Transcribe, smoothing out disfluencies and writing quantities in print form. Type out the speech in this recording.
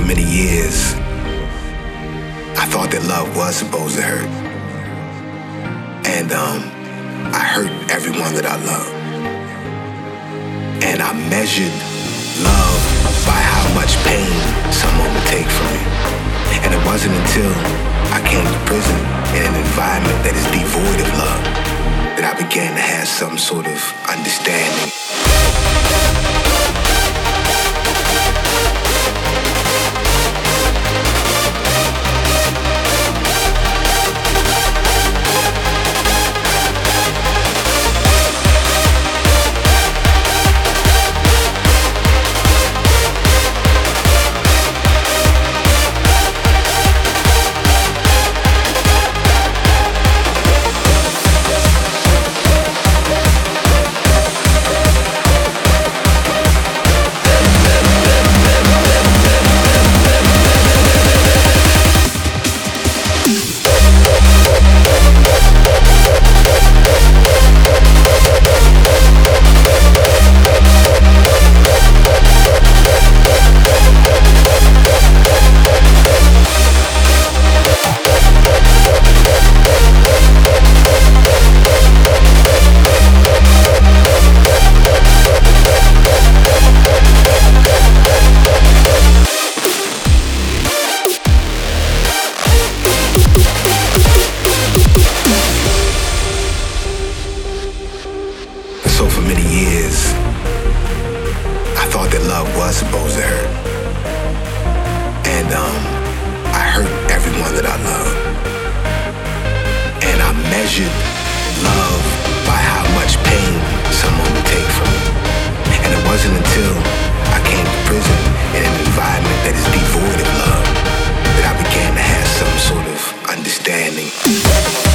many years, I thought that love was supposed to hurt. And I hurt everyone that I love. And I measured love by how much pain someone would take from me. And it wasn't until I came to prison in an environment that is devoid of love that I began to have some sort of understanding. So for many years, I thought that love was supposed to hurt. And I hurt everyone that I love. And I measured love by how much pain someone would take from me. And it wasn't until I came to prison in an environment that is devoid of love that I began to have some sort of understanding.